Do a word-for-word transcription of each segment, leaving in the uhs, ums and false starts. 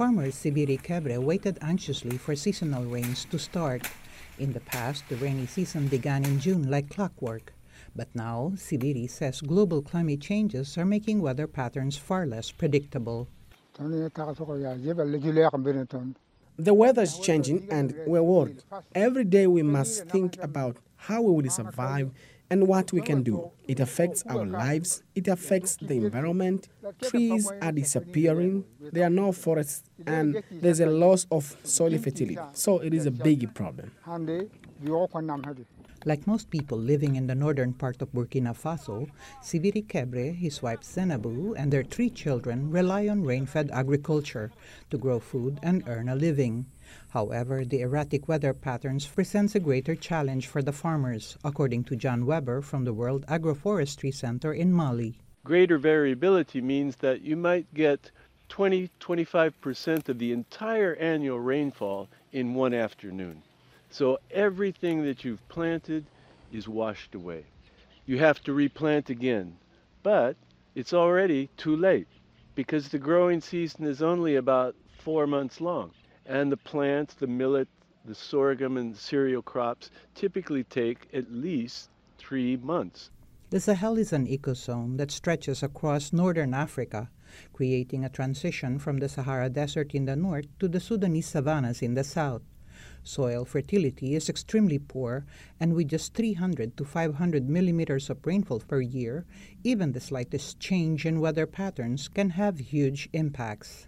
Farmer Sibiri Kebre waited anxiously for seasonal rains to start. In the past, the rainy season began in June like clockwork. But now, Sibiri says global climate changes are making weather patterns far less predictable. The weather is changing and we're worried. Every day we must think about how we will survive and what we can do. It affects our lives, it affects the environment. Trees are disappearing, there are no forests, and there's a loss of soil fertility. So it is a big problem. Like most people living in the northern part of Burkina Faso, Sibiri Kebre, his wife Zenabu, and their three children rely on rain-fed agriculture to grow food and earn a living. However, the erratic weather patterns presents a greater challenge for the farmers, according to John Weber from the World Agroforestry Center in Mali. Greater variability means that you might get twenty to twenty-five percent of the entire annual rainfall in one afternoon. So everything that you've planted is washed away. You have to replant again, but it's already too late because the growing season is only about four months long. And the plants, the millet, the sorghum, and cereal crops typically take at least three months. The Sahel is an ecozone that stretches across northern Africa, creating a transition from the Sahara Desert in the north to the Sudanese savannas in the south. Soil fertility is extremely poor, and with just three hundred to five hundred millimeters of rainfall per year, even the slightest change in weather patterns can have huge impacts.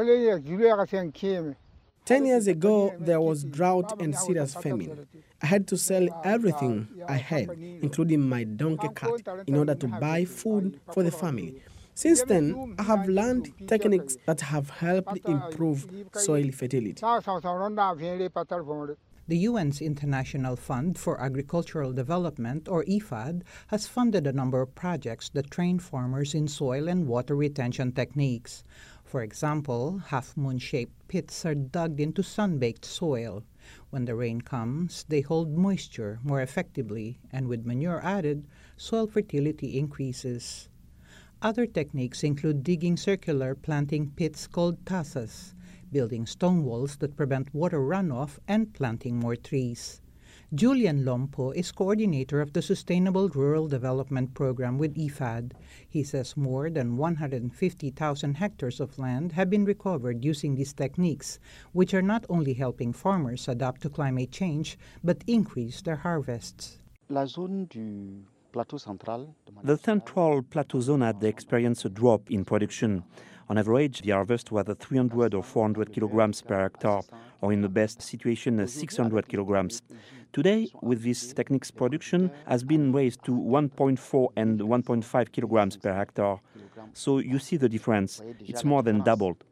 Ten years ago, there was drought and serious famine. I had to sell everything I had, including my donkey cart, in order to buy food for the family. Since then, I have learned techniques that have helped improve soil fertility. The U N's International Fund for Agricultural Development, or I F A D, has funded a number of projects that train farmers in soil and water retention techniques. For example, half-moon-shaped pits are dug into sun-baked soil. When the rain comes, they hold moisture more effectively, and with manure added, soil fertility increases. Other techniques include digging circular planting pits called tasas, building stone walls that prevent water runoff, and planting more trees. Julian Lompo is coordinator of the Sustainable Rural Development Program with I F A D. He says more than one hundred fifty thousand hectares of land have been recovered using these techniques, which are not only helping farmers adapt to climate change, but increase their harvests. La zone du The Central Plateau zone had experienced a drop in production. On average, the harvest was three hundred or four hundred kilograms per hectare, or in the best situation, six hundred kilograms. Today, with these techniques, production has been raised to one point four and one point five kilograms per hectare. So you see the difference. It's more than doubled.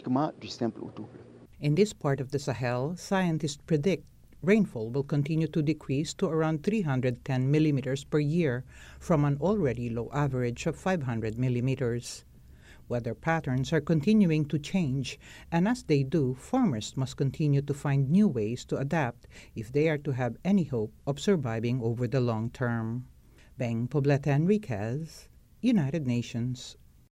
In this part of the Sahel, scientists predict rainfall will continue to decrease to around three hundred ten millimeters per year from an already low average of five hundred millimeters. Weather patterns are continuing to change, and as they do, farmers must continue to find new ways to adapt if they are to have any hope of surviving over the long term. Beng Poblete Enriquez, United Nations.